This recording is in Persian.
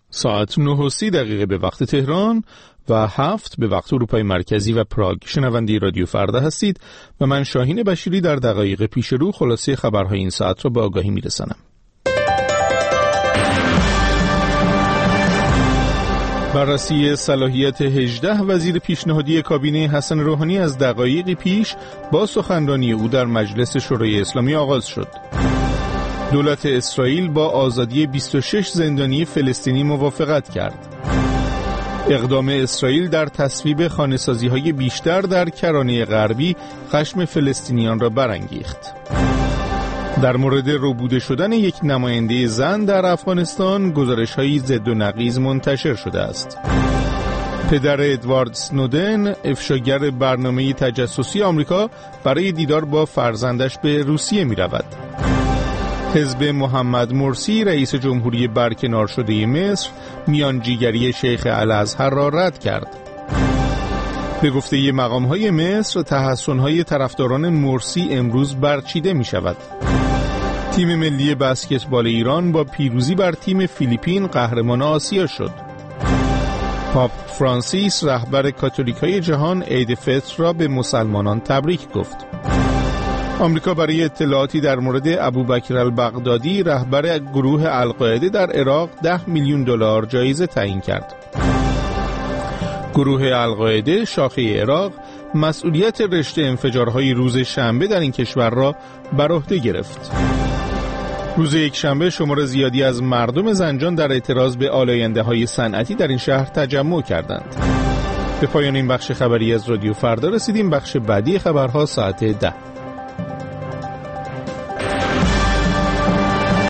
ساعت 9:30 به وقت تهران و 7 به وقت اروپای مرکزی و پراگ. شنونده رادیو فردا هستید و من شاهین بشیری در دقایق پیش رو خلاصه خبرهای این ساعت را به آگاهی میرسانم. بررسی صلاحیت 18 وزیر پیشنهادی کابینه حسن روحانی از دقایقی پیش با سخنرانی او در مجلس شورای اسلامی آغاز شد. دولت اسرائیل با آزادی 26 زندانی فلسطینی موافقت کرد. اقدام اسرائیل در تصویب خانه‌سازی‌های بیشتر در کرانه غربی خشم فلسطینیان را برانگیخت. در مورد ربوده شدن یک نماینده زن در افغانستان گزارش‌های ضد و نقیض منتشر شده است. پدر ادوارد سنودن، افشاگر برنامه تجسسی آمریکا، برای دیدار با فرزندش به روسیه می‌رود. حزب محمد مرسی رئیس جمهوری برکنار شده مصر میانجیگری شیخ الازهر را رد کرد. به گفته مقام‌های مصر تحسن‌های طرفداران مرسی امروز برچیده می‌شود. تیم ملی بسکتبال ایران با پیروزی بر تیم فیلیپین قهرمان آسیا شد. پاپ فرانسیس رهبر کاتولیک‌های جهان عید فطر را به مسلمانان تبریک گفت. آمریکا برای اطلاعاتی در مورد ابوبکر البغدادی رهبر گروه القاعده در عراق $10 میلیون جایزه تعیین کرد. گروه القاعده شاخه عراق مسئولیت رشته انفجارهای روز شنبه در این کشور را بر عهده گرفت. روز یکشنبه شمار زیادی از مردم زنجان در اعتراض به آلاینده‌های صنعتی در این شهر تجمع کردند. به پایان این بخش خبری از رادیو فردا رسیدیم. بخش بعدی خبرها ساعت 10.